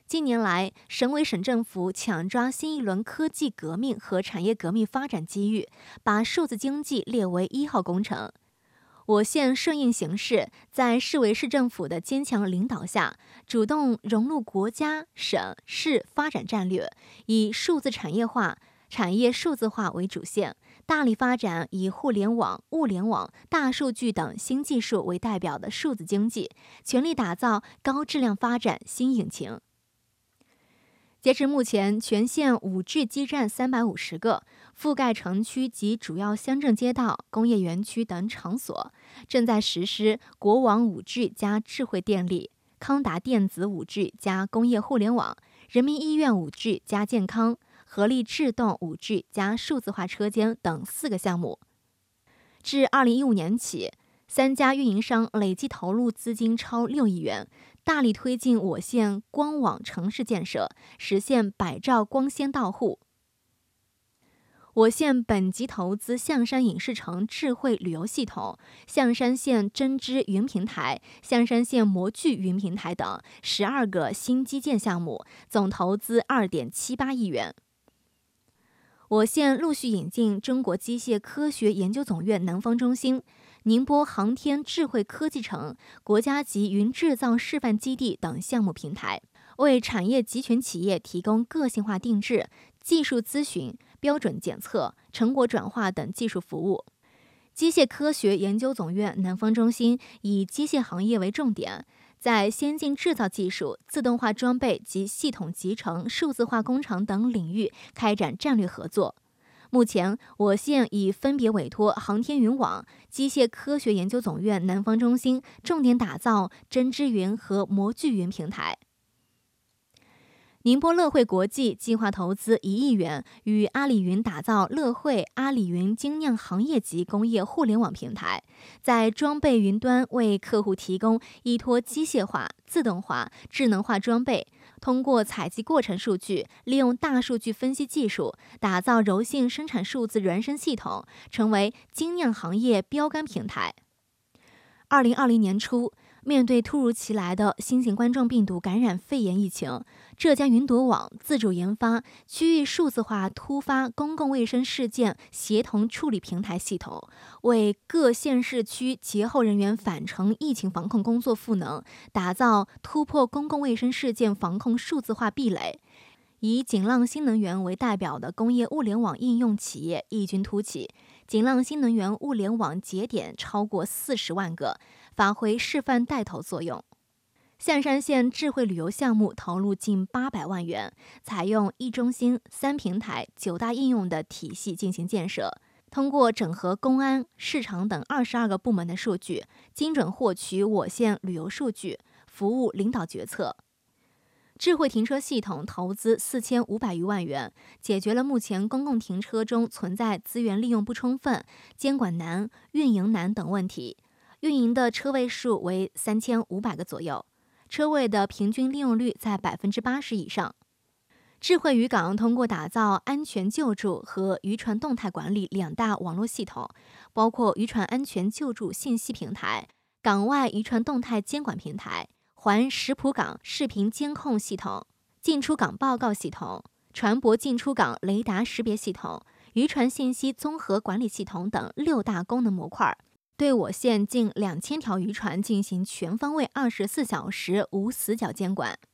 近年来，省委省政府抢抓新一轮科技革命和产业革命发展机遇，把数字经济列为1号工程。我县顺应形势，在市委市政府的坚强领导下，主动融入国家、省市发展战略，以数字产业化、产业数字化为主线，大力发展以互联网、物联网、大数据等新技术为代表的数字经济，全力打造高质量发展新引擎。截至目前，全县5G 基站350个，覆盖城区及主要乡镇街道、工业园区等场所，正在实施国网 5G 加智慧电力、康达电子 5G 加工业互联网、人民医院 5G 加健康、合力智动 5G 加数字化车间等4个项目。至2015年起，3家运营商累计投入资金超6亿元，大力推进我县光网城市建设，实现100兆光纤到户。我县本级投资象山影视城智慧旅游系统、象山县针织云平台、象山县模具云平台等12个新基建项目，总投资2.78亿元。我县陆续引进中国机械科学研究总院南方中心、宁波航天智慧科技城、国家级云制造示范基地等项目平台，为产业集群企业提供个性化定制、技术咨询、标准检测、成果转化等技术服务。机械科学研究总院南方中心以机械行业为重点，在先进制造技术、自动化装备及系统集成、数字化工厂等领域开展战略合作。目前，我县已分别委托航天云网、机械科学研究总院南方中心重点打造针织云和模具云平台。宁波乐汇国际计划投资1亿元，与阿里云打造乐汇阿里云精酿行业级工业互联网平台，在装备云端为客户提供依托机械化、自动化、智能化装备，通过采集过程数据，利用大数据分析技术，打造柔性生产数字孪生系统，成为精酿行业标杆平台。2020年初，面对突如其来的新型冠状病毒感染肺炎疫情，浙江云朵网自主研发区域数字化突发公共卫生事件协同处理平台系统，为各县市区节后人员返程疫情防控工作赋能，打造突破公共卫生事件防控数字化壁垒。以锦浪新能源为代表的工业物联网应用企业异军突起，锦浪新能源物联网节点超过40万个，发挥示范带头作用。象山县智慧旅游项目投入近800万元，采用1中心、3平台、9大应用的体系进行建设，通过整合公安、市场等22个部门的数据，精准获取我县旅游数据，服务领导决策。智慧停车系统投资4500余万元，解决了目前公共停车中存在资源利用不充分、监管难、运营难等问题。运营的车位数为3500个左右，车位的平均利用率在80%以上。智慧渔港通过打造安全救助和渔船动态管理2大网络系统，包括渔船安全救助信息平台、港外渔船动态监管平台、环石浦港视频监控系统、进出港报告系统、船舶进出港雷达识别系统、渔船信息综合管理系统等6大功能模块，对我县近2000条渔船进行全方位24小时无死角监管。